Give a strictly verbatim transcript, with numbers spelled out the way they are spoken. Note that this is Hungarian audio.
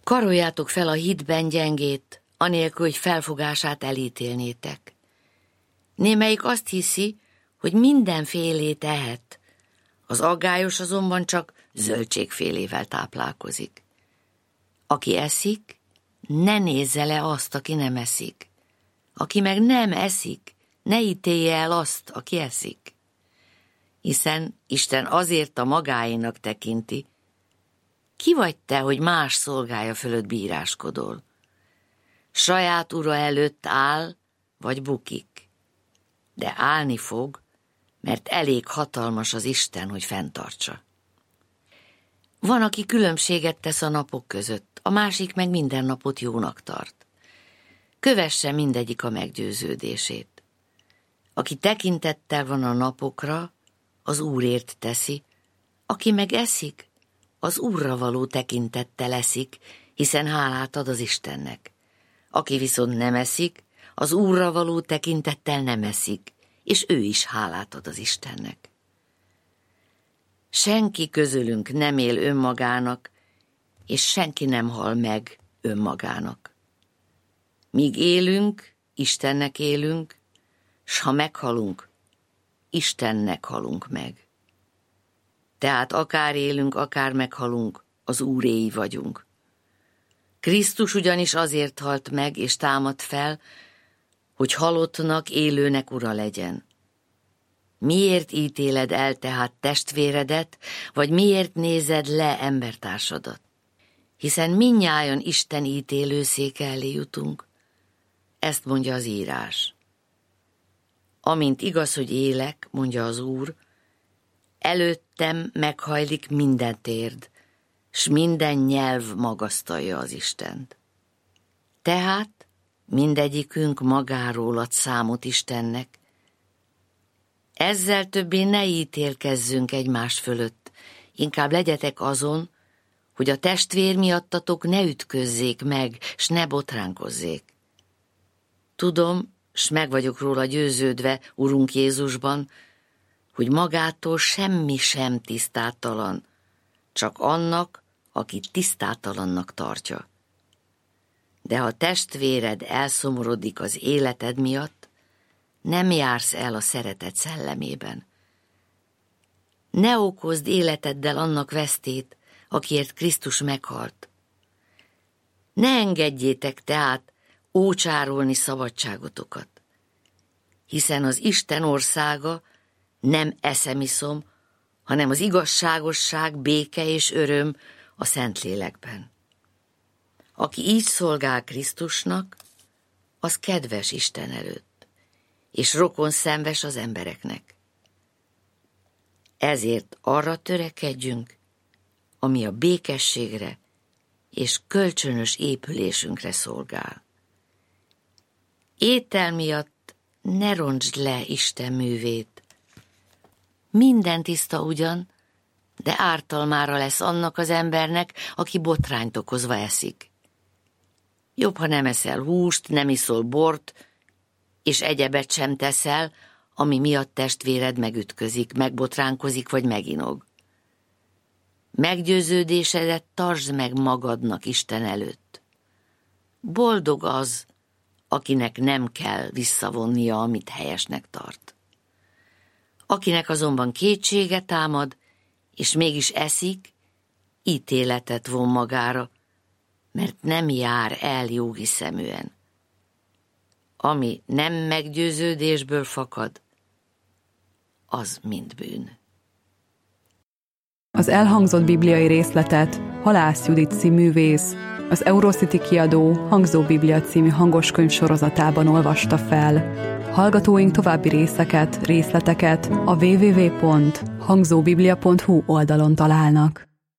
Karoljátok fel a hitben gyengét, anélkül, hogy felfogását elítélnétek. Némelyik azt hiszi, hogy mindenfélét ehet, az aggályos azonban csak zöldségfélével táplálkozik. Aki eszik, ne nézze le azt, aki nem eszik. Aki meg nem eszik, ne ítélje el azt, aki eszik. Hiszen Isten azért a magáénak tekinti. Ki vagy te, hogy más szolgája fölött bíráskodol? Saját ura előtt áll, vagy bukik. De állni fog, mert elég hatalmas az Isten, hogy fenntartsa. Van, aki különbséget tesz a napok között, a másik meg minden napot jónak tart. Kövesse mindegyik a meggyőződését. Aki tekintettel van a napokra, az Úrért teszi, aki meg eszik, az Úrra való tekintettel eszik, hiszen hálát ad az Istennek. Aki viszont nem eszik, az Úrra való tekintettel nem eszik, és ő is hálát ad az Istennek. Senki közülünk nem él önmagának, és senki nem hal meg önmagának. Míg élünk, Istennek élünk, s ha meghalunk, Istennek halunk meg. Tehát akár élünk, akár meghalunk, az Úréi vagyunk. Krisztus ugyanis azért halt meg és támadt fel, hogy halottnak, élőnek ura legyen. Miért ítéled el tehát testvéredet, vagy miért nézed le embertársadat? Hiszen mindnyájan Isten ítélőszéke elé jutunk. Ezt mondja az írás. Amint igaz, hogy élek, mondja az Úr, előttem meghajlik minden térd, s minden nyelv magasztalja az Istent. Tehát mindegyikünk magáról ad számot Istennek. Ezzel többé ne ítélkezzünk egymás fölött, inkább legyetek azon, hogy a testvér miattatok ne ütközzék meg, s ne botránkozzék. Tudom, s meg vagyok róla győződve, Urunk Jézusban, hogy magától semmi sem tisztátalan, csak annak, aki tisztátalannak tartja. De ha testvéred elszomorodik az életed miatt, nem jársz el a szeretet szellemében. Ne okozd életeddel annak vesztét, akiért Krisztus meghalt. Ne engedjétek tehát ócsárolni szabadságotokat, hiszen az Isten országa nem eszemiszom, hanem az igazságosság, béke és öröm a Szentlélekben. Aki így szolgál Krisztusnak, az kedves Isten előtt, és rokon szenves az embereknek. Ezért arra törekedjünk, ami a békességre és kölcsönös épülésünkre szolgál. Étel miatt ne rontsd le Isten művét. Minden tiszta ugyan, de ártalmára lesz annak az embernek, aki botrányt okozva eszik. Jobb, ha nem eszel húst, nem iszol bort, és egyebet sem teszel, ami miatt testvéred megütközik, megbotránkozik vagy meginog. Meggyőződésedet tartsd meg magadnak Isten előtt. Boldog az, akinek nem kell visszavonnia, amit helyesnek tart. Akinek azonban kétsége támad, és mégis eszik, ítéletet von magára, mert nem jár el jóhiszeműen. Ami nem meggyőződésből fakad, az mind bűn. Az elhangzott bibliai részletet Halász Judit színművész az Eurocity kiadó Hangzó Biblia című hangoskönyv sorozatában olvasta fel. Hallgatóink további részeket, részleteket a double-u double-u double-u pont hangzóbiblia pont hu oldalon találnak.